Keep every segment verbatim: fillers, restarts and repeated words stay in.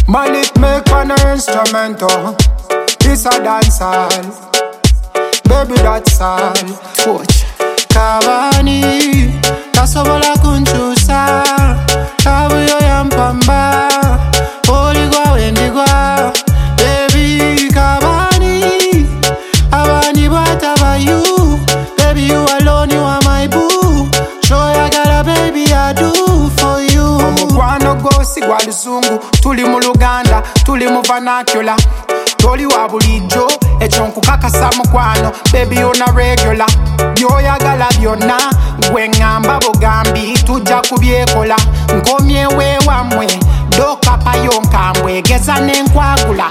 Malik make an instrumental. It's a dancehall. Baby, that's all. Torch. Cavani, tasobola kunchusa. Kabuyo yampamba. Oligwa wendigwa. Baby, Cavani. Abani bataba you. Baby, you alone, you are my boo. Show ya gala, baby, I do for you. Omukwano gosi gwa luzungu. Tuli mu Luganda, tuli mu vernacular. Toli wa bulijjo, ekyo nkukakasa mukwano. Baby, you're regular. Byoyagala byonna, gwe ngamba bugambi. Tujja kubyekola, nkomye wewamwe. Dokapayo nkambwe, geza n'enkwagula.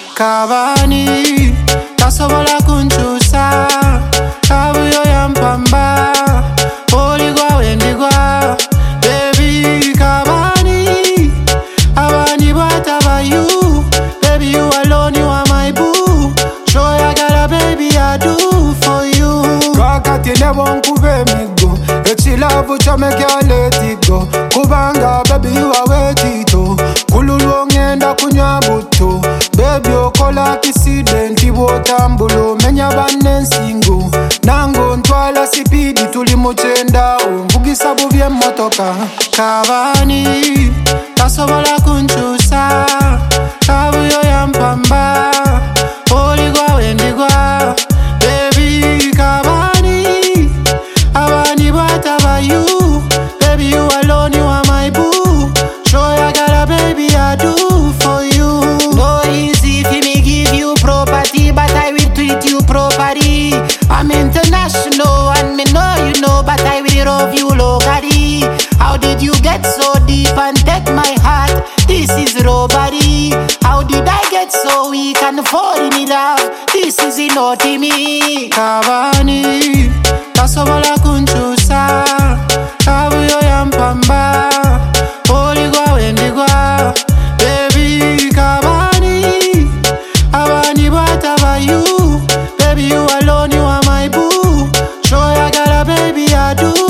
Cavani, tasobola kunchusa. Kabuyo yampamba. Oligwa wendigwa. Baby, Cavani. Abani bataba you. Baby, you alone, you are my boo. Show ya gala, baby, I do for you. Kakati never nkube migo. Echi love to make you let it go. Kubanga, baby, you are waiting to. Kululu ngenda kunya buto. Baby, okola kisidenti botambulo. Menya bane singo. Nango ntwala sipidi tuli muchenda. Mvugisa buvye motoka. Cavani, tasobola kunchusa. Kabuyo yampamba. Oligwa wendigwa. Baby, Cavani. Abani bataba you. Baby, you alone, you are my boo. Show ya gala, baby, I do for you. No easy for me give you property, but I will treat you properly. I'm international and me know you know, but I will love you locally. How did you get so deep and take my heart? This is robbery. How did I get so weak and fall in love? This is naughty me. Cavani, tasobola kunchusa. Kabuyo yampamba. Oligwa wendigwa. Baby, Cavani. Abani bataba you. Baby, you alone, you are my boo. Show ya gala, baby, I do